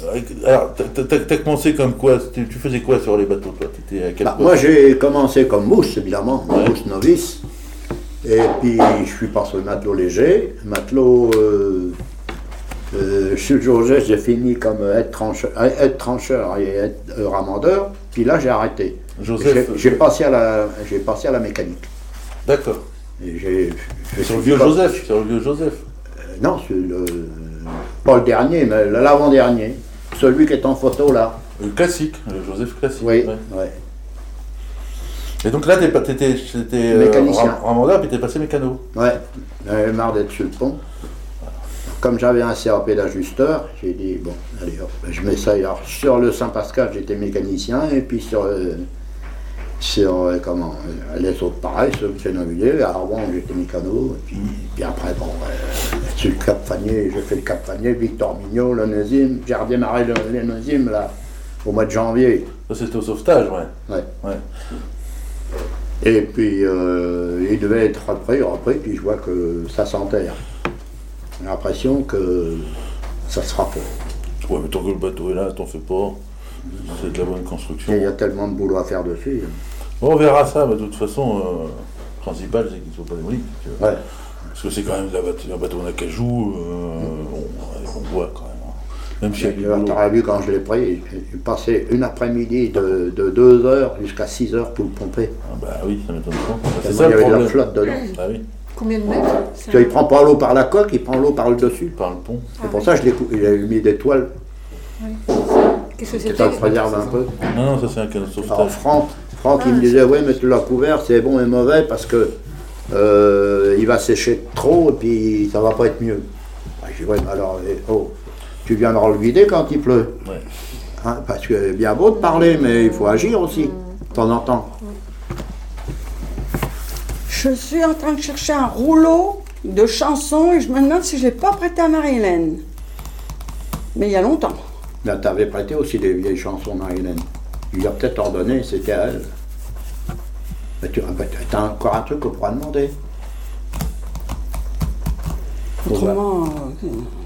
Alors, t'as commencé comme quoi? Tu faisais quoi sur les bateaux, toi? T'étais à quel poste? Moi, j'ai commencé comme mousse, évidemment, mousse novice. Et puis, je suis passé matelot léger. Matelot, chez Georges, j'ai fini comme aide-trancheur et aide-ramandeur. Puis là, j'ai arrêté. Joseph, J'ai passé à la mécanique. D'accord. Et Sur le vieux Joseph. Sur le vieux Joseph. Non, pas le dernier, mais l'avant-dernier. Celui qui est en photo là. Le classique, le Joseph classique. Oui, ouais. ouais. Et donc là, t'étais Mécanicien. ramandeur, puis t'es passé mécano. Ouais, j'avais marre d'être sur le pont. Comme j'avais un CAP d'ajusteur, j'ai dit, bon, allez hop, je m'essaye. Alors, sur le Saint-Pascal, j'étais mécanicien, et puis sur les autres pareils, sur le Chénovilliers, à Rouen, j'étais mécano, et puis après, bon, sur le Cap Fanier, j'ai fait le Cap Fanier, Victor Mignot, l'Onésime, j'ai redémarré l'Onésime, là, au mois de janvier. Ça, c'était au sauvetage, ouais. Ouais. Et puis, il devait être repris, puis je vois que ça s'enterre. J'ai l'impression que ça sera pas. Ouais, mais tant que le bateau est là, t'en fais pas. C'est de la bonne construction. Il y a tellement de boulot à faire dessus. Bon, on verra ça, mais de toute façon, le principal, c'est qu'ils ne soient pas démolis. Ouais. Parce que c'est quand même un bateau en acajou, on voit quand même. Même si Tu aurais vu quand je l'ai pris, j'ai passé une après-midi de 2 heures jusqu'à 6 heures pour le pomper. Ah bah oui, ça m'étonne pas. C'est Il ça y le avait de problème. la flotte dedans. Ah oui, Combien de mètres? Il ne prend pas l'eau par la coque, il prend l'eau par le dessus. par le pont. C'est pour ça que j'ai mis des toiles, Qu'est-ce que ça c'était? le préserve un peu. Non, ça c'est un canot de sauvetage. Alors Franck il me disait, oui, mais tu l'as couvert, c'est bon et mauvais parce que il va sécher trop et puis ça va pas être mieux. Je dis, ouais, mais alors, tu viendras le vider quand il pleut. Ouais. Hein, parce que c'est bien beau de parler, mais il faut agir aussi, de temps en temps. Je suis en train de chercher un rouleau de chansons et je me demande si je l'ai pas prêté à Marie-Hélène. Mais il y a longtemps. Là, tu avais prêté aussi des vieilles chansons, Marie-Hélène. Il a peut-être ordonné, c'était à elle. Mais tu as encore un truc qu'on pourra demander. Autrement,